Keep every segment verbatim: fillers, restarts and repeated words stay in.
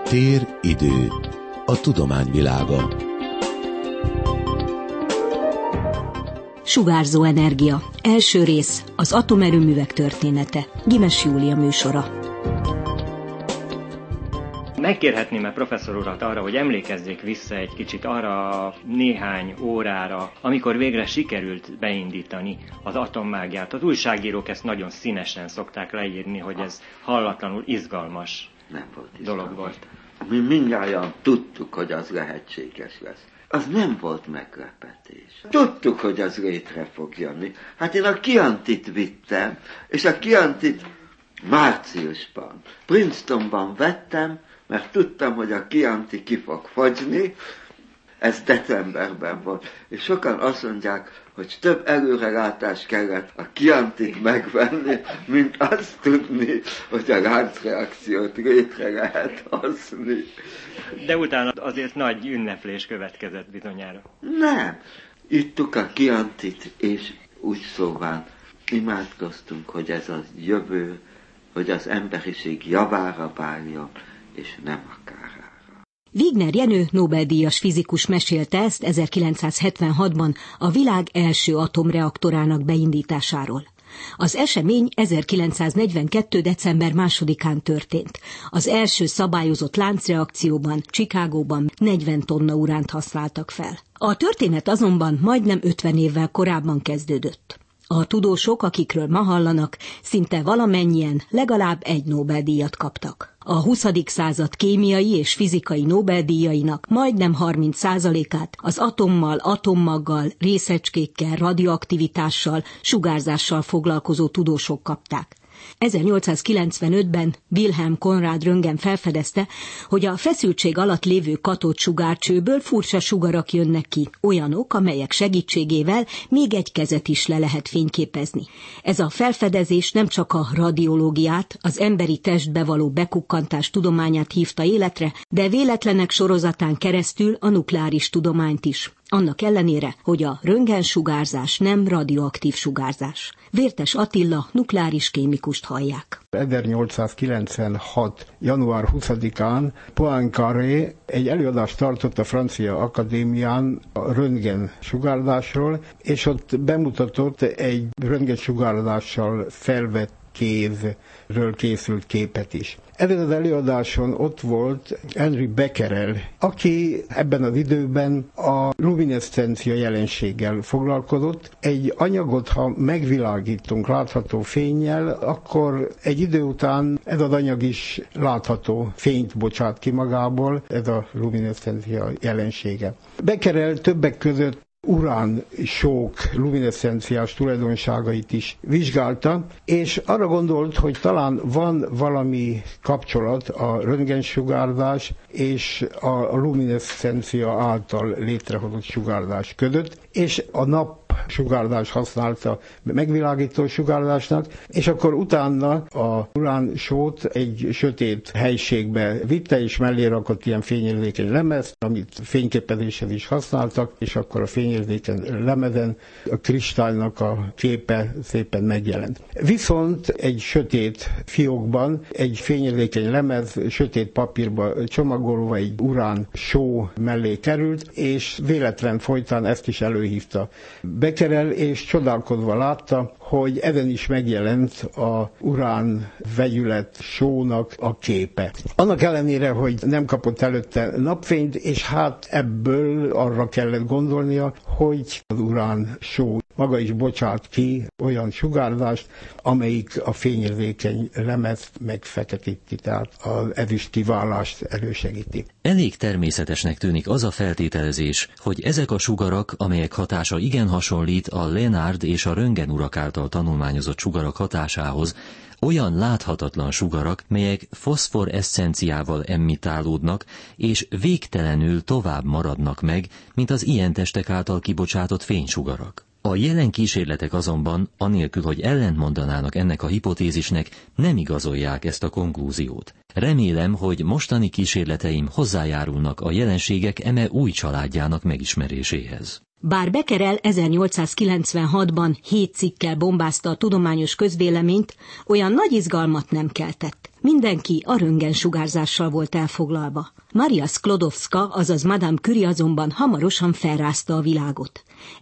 Tér, idő, a tudomány világa. Sugárzó energia. Első rész, az atomerőművek története. Gimes Júlia műsora. Megkérhetném-e professzor urat arra, hogy emlékezzék vissza egy kicsit arra a néhány órára, amikor végre sikerült beindítani az atommágiát. Az újságírók ezt nagyon színesen szokták leírni, hogy ez hallatlanul izgalmas Nem volt dolog izgalmas. volt. Mi mindjárt tudtuk, hogy az lehetséges lesz. Az nem volt meglepetés. Tudtuk, hogy az létre fog jönni. Hát én a Chiantit vittem, és a Chiantit márciusban, Princetonban vettem, mert tudtam, hogy a Chianti ki fog fogyni, ez decemberben volt. És sokan azt mondják, hogy több előrelátás kellett a Chiantit megvenni, mint azt tudni, hogy a láncreakciót létre lehet hozni. De utána azért nagy ünneplés következett bizonyára. Nem. Ittuk a Chiantit, és úgy szóval imádkoztunk, hogy ez a jövő, hogy az emberiség javára váljon, és nem a kárára. Wigner Jenő Nobel-díjas fizikus mesélte ezt ezerkilencszázhetvenhatban a világ első atomreaktorának beindításáról. Az esemény ezerkilencszáznegyvenkettő. december másodikán történt. Az első szabályozott láncreakcióban, Chicagóban negyven tonna uránt használtak fel. A történet azonban majdnem ötven évvel korábban kezdődött. A tudósok, akikről ma hallanak, szinte valamennyien legalább egy Nobel-díjat kaptak. A huszadik század kémiai és fizikai Nobel-díjainak majdnem harminc százalékát az atommal, atommaggal, részecskékkel, radioaktivitással, sugárzással foglalkozó tudósok kapták. ezernyolcszázkilencvenötben Wilhelm Conrad Röntgen felfedezte, hogy a feszültség alatt lévő katódsugárcsőből furcsa sugarak jönnek ki, olyanok, amelyek segítségével még egy kezet is le lehet fényképezni. Ez a felfedezés nem csak a radiológiát, az emberi testbe való bekukkantás tudományát hívta életre, de véletlenek sorozatán keresztül a nukleáris tudományt is. Annak ellenére, hogy a röntgensugárzás nem radioaktív sugárzás. Vértes Attila nukleáris kémikust hallják. ezernyolcszázkilencvenhat. január huszadikán Poincaré egy előadást tartott a Francia Akadémián a röntgensugárzásról, és ott bemutatott egy röntgensugárzással felvett kézről készült képet is. Ezen az előadáson ott volt Henri Becquerel, aki ebben az időben a lumineszcencia jelenséggel foglalkozott. Egy anyagot, ha megvilágítunk látható fénnyel, akkor egy idő után ez az anyag is látható fényt bocsát ki magából, ez a lumineszcencia jelensége. Becquerel többek között urán-sók lumineszcenciás tulajdonságait is vizsgálta, és arra gondolt, hogy talán van valami kapcsolat a röntgensugárzás és a lumineszcencia által létrehozott sugárzás között, és a nap sugárzás használta megvilágító sugárzásnak, és akkor utána a uránsót egy sötét helységbe vitte, és mellé rakott ilyen fényérzékeny lemezt, amit fényképezéshez is használtak, és akkor a fényérzékeny lemezen a kristálynak a képe szépen megjelent. Viszont egy sötét fiókban egy fényérzékeny lemez sötét papírba csomagolva egy urán só mellé került, és véletlen folytán ezt is előhívta Becquerel, és csodálkozva látta, hogy ezen is megjelent a urán vegyület sónak a képe. Annak ellenére, hogy nem kapott előtte napfényt, és hát ebből arra kellett gondolnia, hogy az urán só maga is bocsát ki olyan sugárzást, amelyik a fényérzékeny lemezt megfeketíti, tehát az ezüst kiválást elősegíti. Elég természetesnek tűnik az a feltételezés, hogy ezek a sugarak, amelyek hatása igen hasonlít a Lenard és a Röntgen urak által tanulmányozott sugarak hatásához, olyan láthatatlan sugarak, melyek foszforeszcenciával emittálódnak, és végtelenül tovább maradnak meg, mint az ilyen testek által kibocsátott fénysugarak. A jelen kísérletek azonban, anélkül, hogy ellentmondanának ennek a hipotézisnek, nem igazolják ezt a konklúziót. Remélem, hogy mostani kísérleteim hozzájárulnak a jelenségek eme új családjának megismeréséhez. Bár Becquerel ezernyolcszázkilencvenhatban hét cikkel bombázta a tudományos közvéleményt, olyan nagy izgalmat nem keltett. Mindenki a röntgensugárzással volt elfoglalva. Maria Sklodowska, azaz Madame Curie azonban hamarosan felrázta a világot.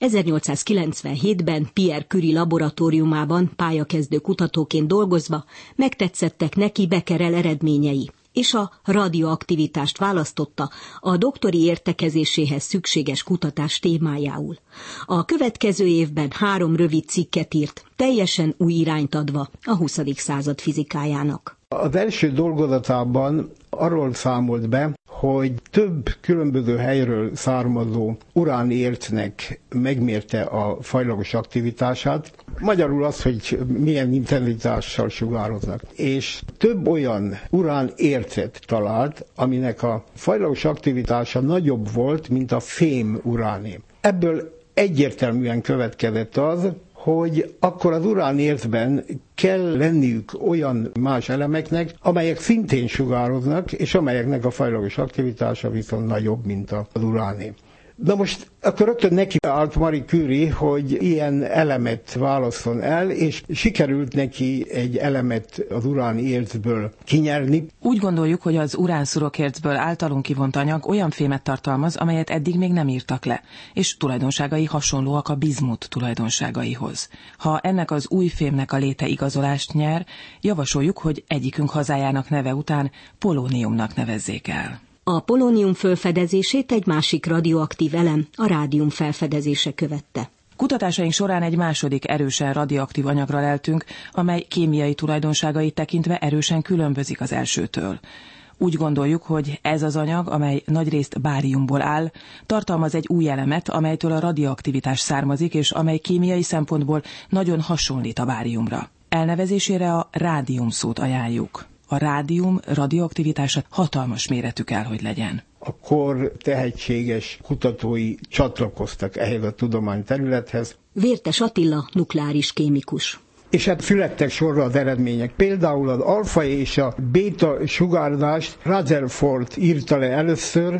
ezernyolcszázkilencvenhétben Pierre Curie laboratóriumában pályakezdő kutatóként dolgozva megtetszettek neki Becquerel eredményei, és a radioaktivitást választotta a doktori értekezéséhez szükséges kutatás témájául. A következő évben három rövid cikket írt, teljesen új irányt adva a huszadik század fizikájának. Az első dolgozatában arról számolt be, hogy több különböző helyről származó uránércnek megmérte a fajlagos aktivitását, magyarul az, hogy milyen intenzitással sugároznak. És több olyan uránércet talált, aminek a fajlagos aktivitása nagyobb volt, mint a fém uráné. Ebből egyértelműen következett az, hogy akkor az uránércben kell lenniük olyan más elemeknek, amelyek szintén sugároznak, és amelyeknek a fajlagos aktivitása viszont nagyobb, mint az uráné. Na most akkor rögtön neki állt Marie Curie, hogy ilyen elemet válasszon el, és sikerült neki egy elemet az uránércből kinyerni. Úgy gondoljuk, hogy az uránszurokércből általunk kivont anyag olyan fémet tartalmaz, amelyet eddig még nem írtak le, és tulajdonságai hasonlóak a bizmut tulajdonságaihoz. Ha ennek az új fémnek a léte igazolást nyer, javasoljuk, hogy egyikünk hazájának neve után polóniumnak nevezzék el. A polónium felfedezését egy másik radioaktív elem, a rádium felfedezése követte. Kutatásaink során egy második erősen radioaktív anyagra leltünk, amely kémiai tulajdonságait tekintve erősen különbözik az elsőtől. Úgy gondoljuk, hogy ez az anyag, amely nagyrészt báriumból áll, tartalmaz egy új elemet, amelytől a radioaktivitás származik, és amely kémiai szempontból nagyon hasonlít a báriumra. Elnevezésére a rádium szót ajánljuk. A rádium radioaktivitása hatalmas méretű kell, hogy legyen. A kor tehetséges kutatói csatlakoztak ehhez a tudományterülethez. Vértes Attila, nukleáris kémikus. És hát születtek sorra az eredmények. Például az alfa és a béta sugárzást Rutherford írta le először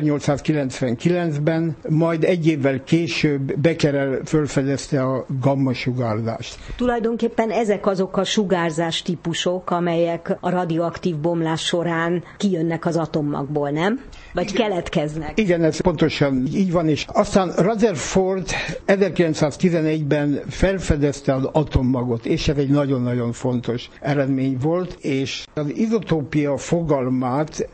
ezernyolcszázkilencvenkilencben, majd egy évvel később Becquerel felfedezte a gamma sugárzást. Tulajdonképpen ezek azok a sugárzás típusok, amelyek a radioaktív bomlás során kijönnek az atommagból, nem? Vagy igen, keletkeznek. Igen, ez pontosan így van, és aztán Rutherford ezerkilencszáztizenegyben felfedezte az atommagot, és ez egy nagyon-nagyon fontos eredmény volt, és az izotópia fogalmát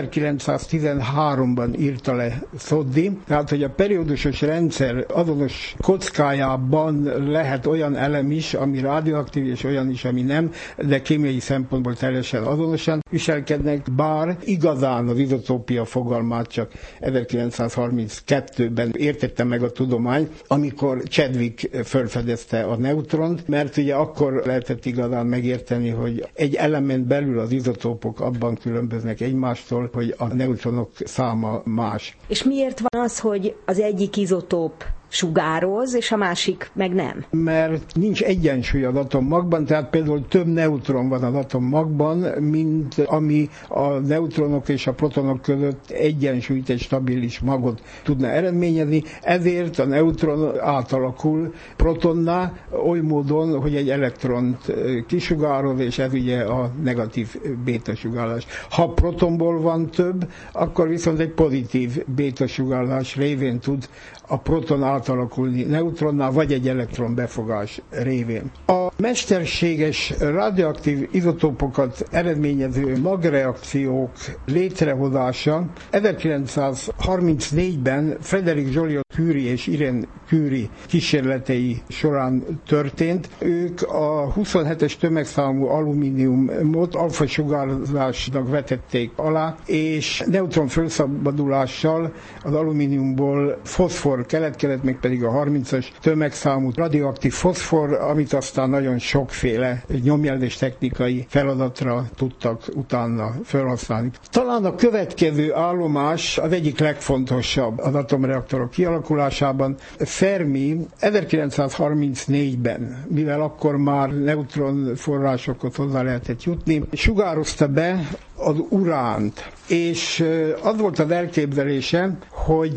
ezerkilencszáztizenháromban írta le Soddy, tehát hogy a periódusos rendszer azonos kockájában lehet olyan elem is, ami radioaktív, és olyan is, ami nem, de kémiai szempontból teljesen azonosan viselkednek, bár igazán az izotópia fogalmát csak ezerkilencszázharminckettőben értette meg a tudomány, amikor Chadwick felfedezte a neutront, mert ugye akkor lehetett igazán megérteni, hogy egy elemen belül az izotópok abban különböznek egymástól, hogy a neutronok száma más. És miért van az, hogy az egyik izotóp sugároz, és a másik meg nem? Mert nincs egyensúly az atommagban, tehát például több neutron van az atommagban, mint ami a neutronok és a protonok között egyensúlyt, egy stabilis magot tudna eredményezni, ezért a neutron átalakul protonná, oly módon, hogy egy elektront kisugároz, és ez ugye a negatív bétasugárlás. Ha protonból van több, akkor viszont egy pozitív bétasugárlás révén tud a proton átalakulni neutronná, vagy egy elektron befogás révén. A mesterséges radioaktív izotópokat eredményező magreakciók létrehozása ezerkilencszázharmincnégyben Frédéric Joliot-Curie és Irene Curie kísérletei során történt. Ők a huszonhetes tömegszámú alumíniumot alfa-sugárzásnak vetették alá, és neutron felszabadulással az alumíniumból foszfor keletkezett, még pedig a harmincas tömegszámú radioaktív foszfor, amit aztán nagyon sokféle nyomjelzés technikai feladatra tudtak utána felhasználni. Talán a következő állomás az egyik legfontosabb az atomreaktorok kialakulásában. Fermi ezerkilencszázharmincnégyben, mivel akkor már neutron forrásokhoz hozzá lehetett jutni, sugározta be az uránt, és az volt az elképzelése, hogy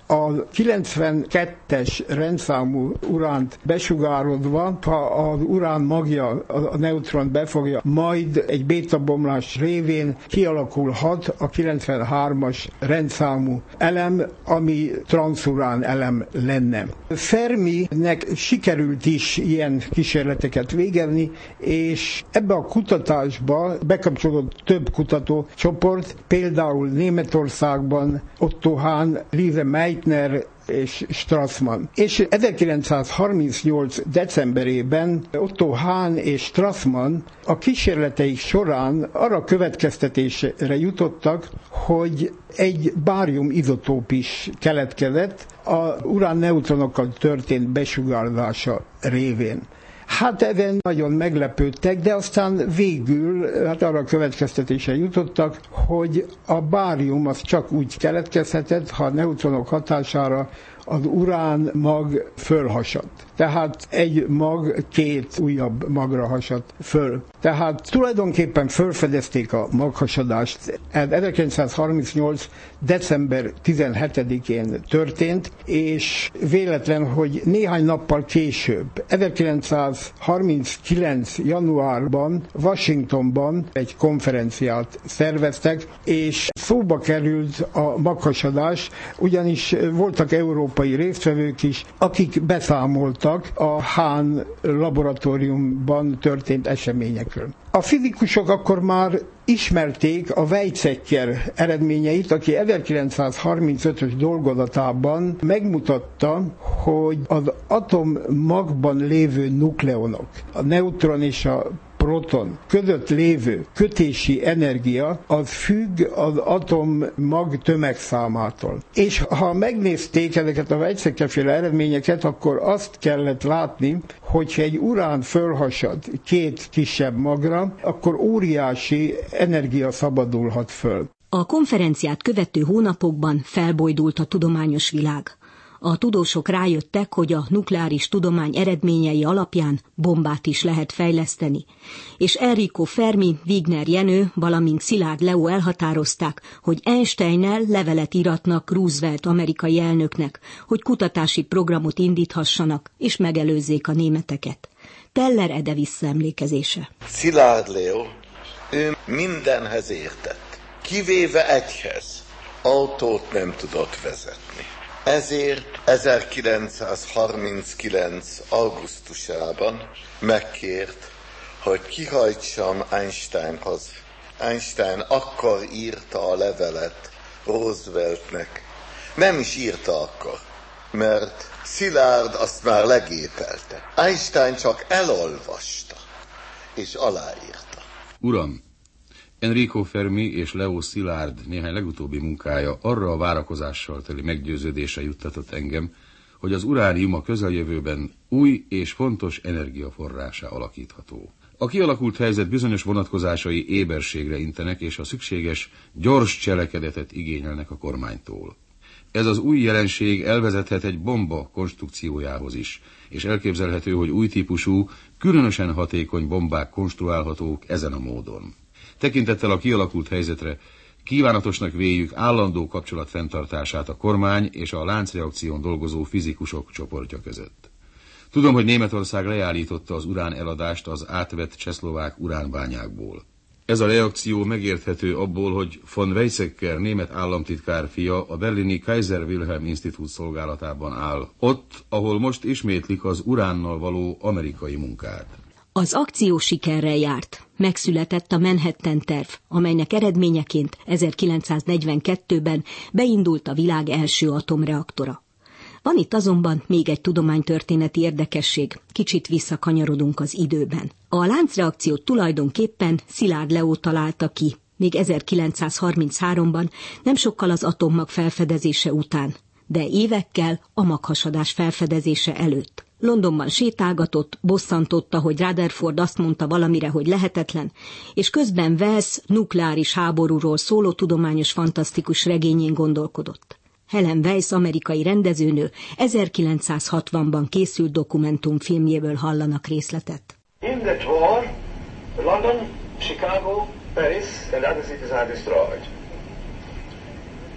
A kilencvenkettes rendszámú uránt besugárodva, ha az urán magja a neutront befogja, majd egy bétabomlás révén kialakulhat a kilencvenhármas rendszámú elem, ami transzurán elem lenne. Ferminek sikerült is ilyen kísérleteket végezni, és ebbe a kutatásba bekapcsolódott több kutatócsoport, például Németországban Otto Hahn, Lise Meitner és Strassmann. És ezerkilencszázharmincnyolc decemberében Otto Hahn és Strassmann a kísérleteik során arra következtetésre jutottak, hogy egy bárium izotóp is keletkezett a urán neutronokkal történt besugárzása révén. Hát ezen nagyon meglepődtek, de aztán végül hát arra a következtetésre jutottak, hogy a bárium az csak úgy keletkezhetett, ha a neutronok hatására az urán mag fölhasadt. Tehát egy mag két újabb magra hasadt föl. Tehát tulajdonképpen fölfedezték a maghasadást. Ez ezerkilencszázharmincnyolc december tizenhetedikén történt, és véletlen, hogy néhány nappal később, ezerkilencszázharminckilenc januárban Washingtonban egy konferenciát szerveztek, és szóba került a maghasadás, ugyanis voltak európai résztvevők is, akik beszámoltak a Hahn laboratóriumban történt eseményekről. A fizikusok akkor már ismerték a Weizsäcker eredményeit, aki ezerkilencszázharmincötös dolgozatában megmutatta, hogy az atommagban lévő nukleonok, a neutron és a proton között lévő kötési energia az függ az atommag tömegszámától. És ha megnézték ezeket a Weizsäcker-féle eredményeket, akkor azt kellett látni, hogyha egy urán fölhasad két kisebb magra, akkor óriási energia szabadulhat föl. A konferenciát követő hónapokban felbojdult a tudományos világ. A tudósok rájöttek, hogy a nukleáris tudomány eredményei alapján bombát is lehet fejleszteni, és Enrico Fermi, Wigner Jenő, valamint Szilárd Leó elhatározták, hogy Einsteinnel levelet íratnak Roosevelt amerikai elnöknek, hogy kutatási programot indíthassanak, és megelőzzék a németeket. Teller Ede visszaemlékezése. Szilárd Leó, ő mindenhez értett, kivéve egyhez, autót nem tudott vezetni. Ezért ezerkilencszázharminckilenc. augusztusában megkért, hogy kihajtsam Einsteinhoz. Einstein akkor írta a levelet Rooseveltnek. Nem is írta akkor, mert Szilárd azt már legépelte. Einstein csak elolvasta, és aláírta. Uram, Enrico Fermi és Leo Szilárd néhány legutóbbi munkája arra a várakozással teli meggyőződésre juttatott engem, hogy az uránium a közeljövőben új és fontos energiaforrásá alakítható. A kialakult helyzet bizonyos vonatkozásai éberségre intenek, és a szükséges, gyors cselekedetet igényelnek a kormánytól. Ez az új jelenség elvezethet egy bomba konstrukciójához is, és elképzelhető, hogy új típusú, különösen hatékony bombák konstruálhatók ezen a módon. Tekintettel a kialakult helyzetre kívánatosnak véljük állandó kapcsolat fenntartását a kormány és a láncreakción dolgozó fizikusok csoportja között. Tudom, hogy Németország leállította az urán eladást az átvett csehszlovák uránbányákból. Ez a reakció megérthető abból, hogy von Weizsäcker német államtitkár fia a berlini Kaiser Wilhelm Institut szolgálatában áll, ott, ahol most ismétlik az uránnal való amerikai munkát. Az akció sikerrel járt. Megszületett a Manhattan terv, amelynek eredményeként ezerkilencszáznegyvenkettőben beindult a világ első atomreaktora. Van itt azonban még egy tudománytörténeti érdekesség, kicsit visszakanyarodunk az időben. A láncreakciót tulajdonképpen Szilárd Leó találta ki, még ezerkilencszázharmincháromban, nem sokkal az atommag felfedezése után, de évekkel a maghasadás felfedezése előtt. Londonban sétálgatott, bosszantotta, hogy Rutherford azt mondta valamire, hogy lehetetlen, és közben Wells nukleáris háborúról szóló tudományos fantasztikus regényén gondolkodott. Helen Weiss amerikai rendezőnő ezerkilencszázhatvanban készült dokumentumfilmjéből hallanak részletet. In that war, London, Chicago, Paris and other cities are destroyed.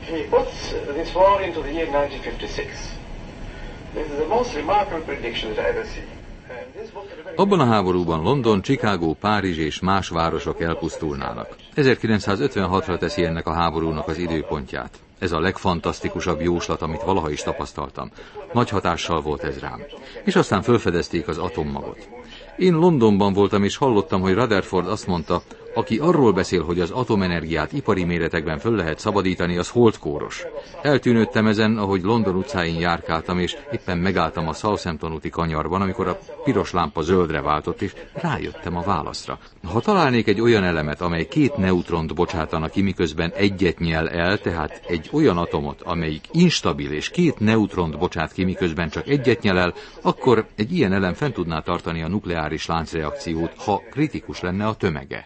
He puts this war into the year nineteen fifty-six. This is the most remarkable prediction that I ever see. Abban a háborúban London, Chicago, Párizs és más városok elpusztulnának. ezerkilencszázötvenhatra teszi ennek a háborúnak az időpontját. Ez a legfantasztikusabb jóslat, amit valaha is tapasztaltam. Nagy hatással volt ez rám. És aztán felfedezték az atommagot. Én Londonban voltam, és hallottam, hogy Rutherford azt mondta, aki arról beszél, hogy az atomenergiát ipari méretekben föl lehet szabadítani, az holdkóros. Eltűnődtem ezen, ahogy London utcáin járkáltam, és éppen megálltam a Southampton úti kanyarban, amikor a piros lámpa zöldre váltott, és rájöttem a válaszra. Ha találnék egy olyan elemet, amely két neutront bocsátana ki, miközben egyet nyel el, tehát egy olyan atomot, amelyik instabil, és két neutront bocsát ki, miközben csak egyet nyel el, akkor egy ilyen elem fent tudná tartani a nukleáris láncreakciót, ha kritikus lenne a tömege.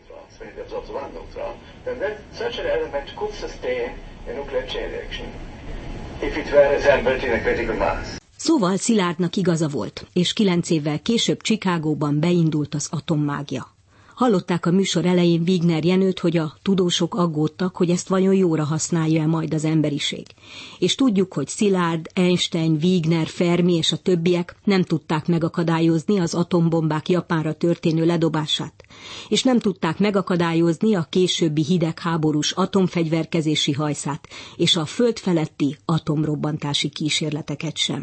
Then that, such an element could sustain a nuclear chain reaction if it were assembled in a critical mass. Szóval Szilárdnak igaza volt, és kilenc évvel később Chicagóban beindult az atommágia. Hallották a műsor elején Wigner Jenőt, hogy a tudósok aggódtak, hogy ezt vajon jóra használja-e majd az emberiség. És tudjuk, hogy Szilárd, Einstein, Wigner, Fermi és a többiek nem tudták megakadályozni az atombombák Japánra történő ledobását. És nem tudták megakadályozni a későbbi hidegháborús atomfegyverkezési hajszát és a föld feletti atomrobbantási kísérleteket sem.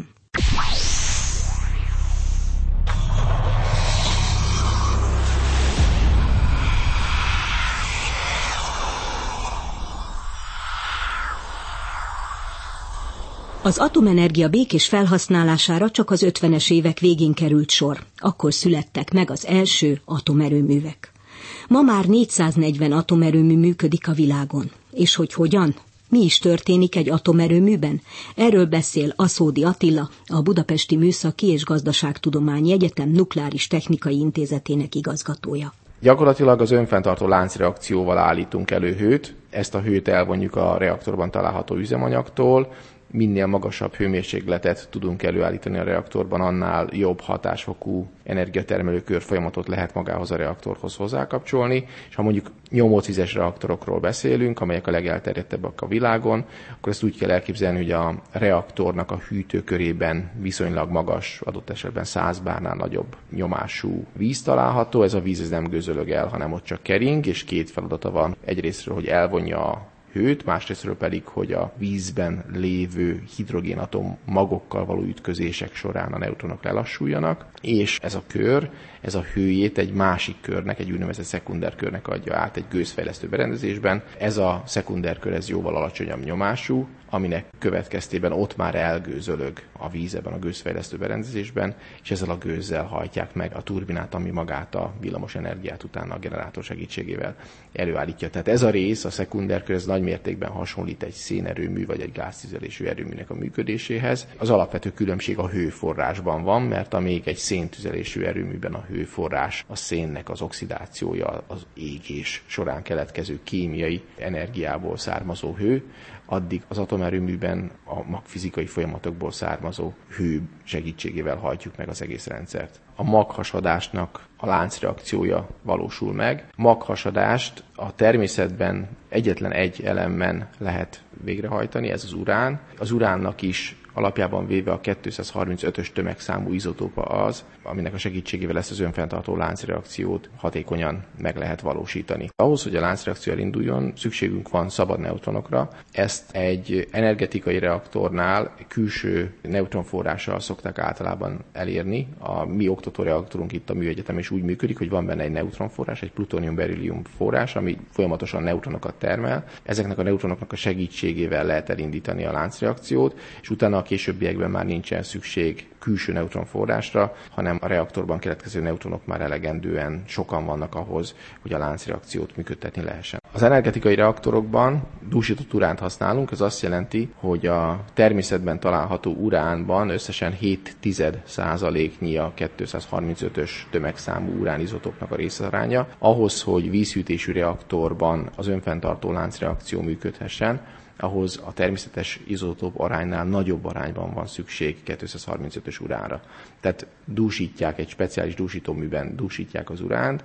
Az atomenergia békés felhasználására csak az ötvenes évek végén került sor. Akkor születtek meg az első atomerőművek. Ma már négyszáznegyven atomerőmű működik a világon. És hogy hogyan? Mi is történik egy atomerőműben? Erről beszél Aszódi Attila, a Budapesti Műszaki és Gazdaságtudományi Egyetem Nukleáris Technikai Intézetének igazgatója. Gyakorlatilag az önfenntartó láncreakcióval állítunk elő hőt, ezt a hőt elvonjuk a reaktorban található üzemanyagtól, minél magasabb hőmérsékletet tudunk előállítani a reaktorban, annál jobb hatásfokú energiatermelő körfolyamatot lehet magához a reaktorhoz hozzákapcsolni, és ha mondjuk nyomócvizes reaktorokról beszélünk, amelyek a legelterjedtebbek a világon, akkor ezt úgy kell elképzelni, hogy a reaktornak a hűtőkörében viszonylag magas, adott esetben száz bárnál nagyobb nyomású víz található. Ez a víz ez nem gőzölög el, hanem ott csak kering, és két feladata van. Egyrésztről, hogy elvonja a hőt, másrésztről pedig, hogy a vízben lévő hidrogénatom magokkal való ütközések során a neutronok lelassuljanak, és ez a kör, ez a hőjét egy másik körnek, egy úgynevezett szekundárkörnek adja át egy gőzfejlesztő berendezésben. Ez a szekundárkör ez jóval alacsonyabb nyomású, aminek következtében ott már elgőzölög a víz ebben a gőzfejlesztő berendezésben, és ezzel a gőzzel hajtják meg a turbinát, ami magát a villamos energiát utána a generátor segítségével előállítja. Tehát ez a rész, a szekundárkör, ez nagy mértékben hasonlít egy szénerőmű vagy egy gáztüzelésű erőműnek a működéséhez. Az alapvető különbség a hőforrásban van, mert amíg egy széntüzelésű erőműben a hőforrás, a szénnek az oxidációja, az égés során keletkező kémiai energiából származó hő, addig az atomerőműben a magfizikai folyamatokból származó hő segítségével hajtjuk meg az egész rendszert. A maghasadásnak a láncreakciója valósul meg. Maghasadást a természetben egyetlen egy elemben lehet végrehajtani, ez az urán. Az uránnak is alapjában véve a kétszázharmincötös tömegszámú izotópa az, aminek a segítségével ezt az önfenntartó láncreakciót hatékonyan meg lehet valósítani. Ahhoz, hogy a láncreakció elinduljon, szükségünk van szabad neutronokra. Ezt egy energetikai reaktornál külső neutronforrással szokták általában elérni. A mi oktatóreaktorunk itt a Műegyetem is úgy működik, hogy van benne egy neutronforrás, egy plutónium-berüllium forrás, ami folyamatosan neutronokat termel. Ezeknek a neutronoknak a segítségével lehet elindítani a láncreakciót, és utána a későbbiekben már nincsen szükség külső neutronforrásra, hanem a reaktorban keletkező neutronok már elegendően sokan vannak ahhoz, hogy a láncreakciót működtetni lehessen. Az energetikai reaktorokban dúsított uránt használunk, ez azt jelenti, hogy a természetben található uránban összesen hét tized százaléknyi a kétszázharmincötös tömegszámú uránizotópnak a részaránya. Ahhoz, hogy vízhűtésű reaktorban az önfenntartó láncreakció működhessen, ahhoz a természetes izotóp aránynál nagyobb arányban van szükség kétszázharmincötös uránra. Tehát dúsítják, egy speciális dúsítóműben dúsítják az uránt,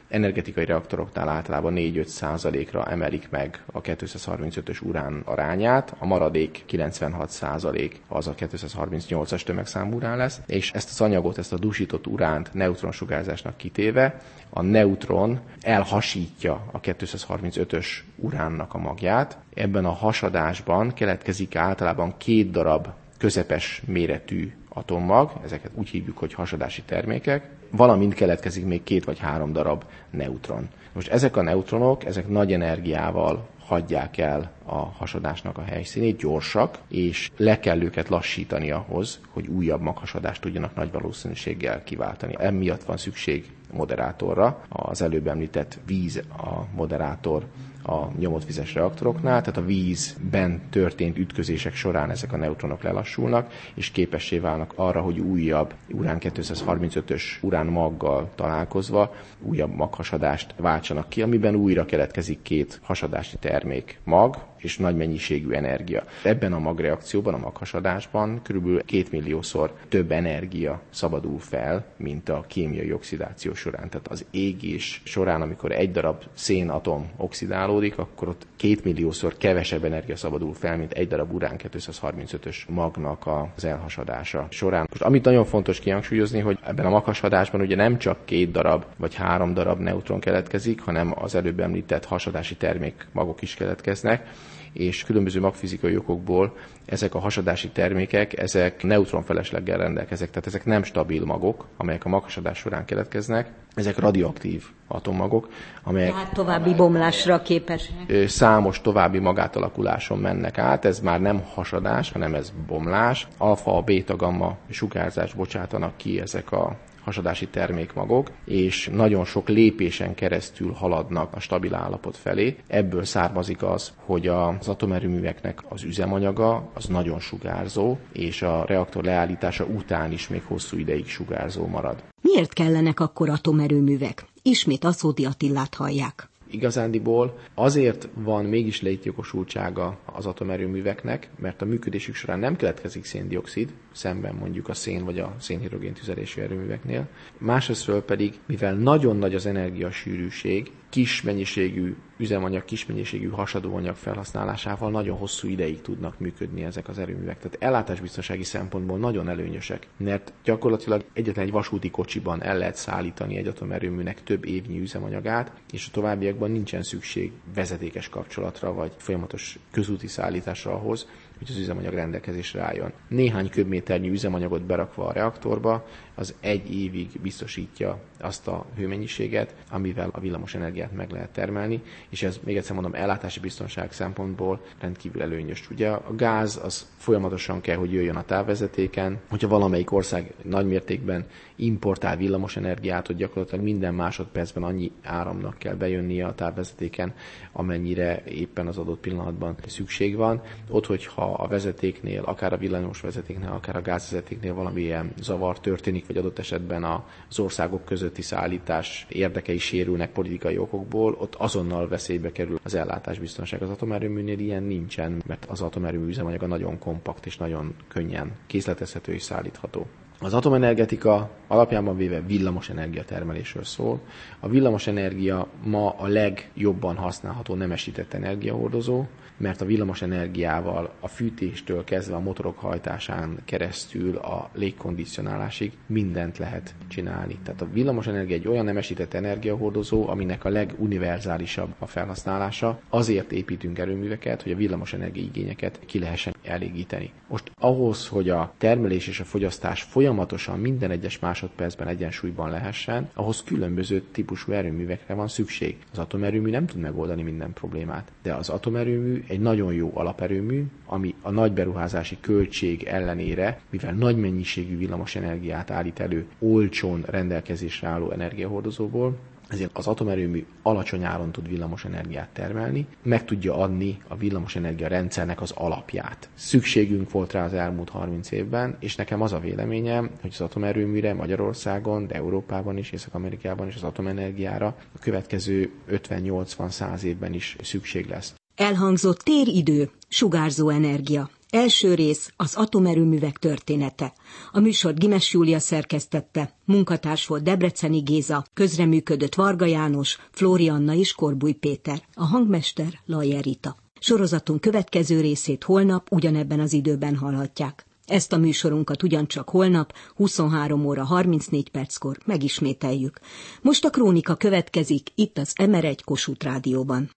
energetikai reaktoroknál általában négy-öt százalékra emelik meg a kétszázharmincötös urán arányát, a maradék kilencvenhat százalék az a kétszázharmincnyolcas tömegszámú urán lesz, és ezt az anyagot, ezt a dúsított uránt neutronsugárzásnak kitéve, a neutron elhasítja a kétszázharmincötös uránnak a magját. Ebben a hasadásban keletkezik általában két darab közepes méretű atommag, ezeket úgy hívjuk, hogy hasadási termékek, valamint keletkezik még két vagy három darab neutron. Most ezek a neutronok, ezek nagy energiával hagyják el a hasadásnak a helyszínét, gyorsak, és le kell őket lassítani ahhoz, hogy újabb maghasadást tudjanak nagy valószínűséggel kiváltani. Emiatt van szükség moderátorra, az előbb említett víz a moderátor a nyomott vizes reaktoroknál, tehát a vízben történt ütközések során ezek a neutronok lelassulnak, és képessé válnak arra, hogy újabb urán kétszázharmincötös uránmaggal találkozva újabb maghasadást váltsanak ki, amiben újra keletkezik két hasadási termék mag, és nagy mennyiségű energia. Ebben a magreakcióban, a maghasadásban körülbelül két milliószor több energia szabadul fel, mint a kémiai oxidáció során. Tehát az égés során, amikor egy darab szénatom oxidálódik, akkor ott két milliószor kevesebb energia szabadul fel, mint egy darab urán kétszázharmincötös magnak az elhasadása során. Most amit nagyon fontos kihangsúlyozni, hogy ebben a maghasadásban ugye nem csak két darab vagy három darab neutron keletkezik, hanem az előbb említett hasadási termék magok is keletkeznek, és különböző magfizikai okokból ezek a hasadási termékek, ezek neutronfelesleggel rendelkeznek, tehát ezek nem stabil magok, amelyek a maghasadás során keletkeznek, ezek radioaktív atommagok, amelyek tehát további bomlásra képesek. Számos további magátalakuláson mennek át, ez már nem hasadás, hanem ez bomlás. Alfa, béta, gamma sugárzást bocsátanak ki ezek a hasadási termékmagok, és nagyon sok lépésen keresztül haladnak a stabil állapot felé. Ebből származik az, hogy az atomerőműveknek az üzemanyaga az nagyon sugárzó, és a reaktor leállítása után is még hosszú ideig sugárzó marad. Miért kellenek akkor atomerőművek? Ismét Aszódi Attilát hallják. Igazándiból azért van mégis létjogosultsága az atomerőműveknek, mert a működésük során nem keletkezik széndioxid, szemben mondjuk a szén vagy a szénhidrogén tüzelésű erőműveknél. Másrésztről pedig, mivel nagyon nagy az energiasűrűség, kis mennyiségű üzemanyag, kis mennyiségű hasadóanyag felhasználásával nagyon hosszú ideig tudnak működni ezek az erőművek. Tehát ellátásbiztonsági szempontból nagyon előnyösek, mert gyakorlatilag egyetlen egy vasúti kocsiban el lehet szállítani egy atomerőműnek több évnyi üzemanyagát, és a továbbiakban nincsen szükség vezetékes kapcsolatra vagy folyamatos közúti szállításra ahhoz, hogy az üzemanyag rendelkezésre álljon. Néhány köbméternyi üzemanyagot berakva a reaktorba, az egy évig biztosítja azt a hőmennyiséget, amivel a villamos energiát meg lehet termelni, és ez még egyszer mondom, ellátási biztonság szempontból rendkívül előnyös. Ugye a gáz az folyamatosan kell, hogy jöjjön a távvezetéken, hogyha valamelyik ország nagymértékben importál villamos energiát, hogy gyakorlatilag minden másodpercben annyi áramnak kell bejönnie a távvezetéken, amennyire éppen az adott pillanatban szükség van. Ott, hogyha a vezetéknél, akár a villamos vezetéknél, akár a gázvezetéknél valamilyen zavar történik, vagy adott esetben az országok közötti szállítás érdekei sérülnek politikai okokból, ott azonnal veszélybe kerül az ellátásbiztonság. Az atomerőműnél ilyen nincsen, mert az atomerőmű üzemanyaga nagyon kompakt és nagyon könnyen készletezhető és szállítható. Az atomenergetika alapjában véve villamos energiatermelésről szól. A villamos energia ma a legjobban használható nemesített energiahordozó, mert a villamos energiával a fűtéstől kezdve a motorok hajtásán keresztül a légkondicionálásig mindent lehet csinálni. Tehát a villamos energia egy olyan nemesített energiahordozó, aminek a leguniverzálisabb a felhasználása. Azért építünk erőműveket, hogy a villamos energia igényeket ki lehessen elégíteni. Most ahhoz, hogy a termelés és a fogyasztás folyamatosan minden egyes másodpercben egyensúlyban lehessen, ahhoz különböző típusú erőművekre van szükség. Az atomerőmű nem tud megoldani minden problémát, de az atomerőmű egy nagyon jó alaperőmű, ami a nagy beruházási költség ellenére, mivel nagy mennyiségű villamos energiát állít elő olcsón rendelkezésre álló energiahordozóból, ezért az atomerőmű alacsony áron tud villamos energiát termelni, meg tudja adni a villamos energia rendszernek az alapját. Szükségünk volt rá az elmúlt harminc évben, és nekem az a véleményem, hogy az atomerőműre Magyarországon, de Európában is, Észak-Amerikában is az atomenergiára a következő ötven-nyolcvan-száz évben is szükség lesz. Elhangzott téridő, sugárzó energia. Első rész az atomerőművek története. A műsort Gimes Júlia szerkesztette, munkatárs volt Debreceni Géza, közreműködött Varga János, Flórianna és Korbúj Péter, a hangmester Lajer Rita. Sorozatunk következő részét holnap ugyanebben az időben hallhatják. Ezt a műsorunkat ugyancsak holnap, huszonhárom óra harmincnégy perckor megismételjük. Most a krónika következik itt az em er egy Kossuth Rádióban.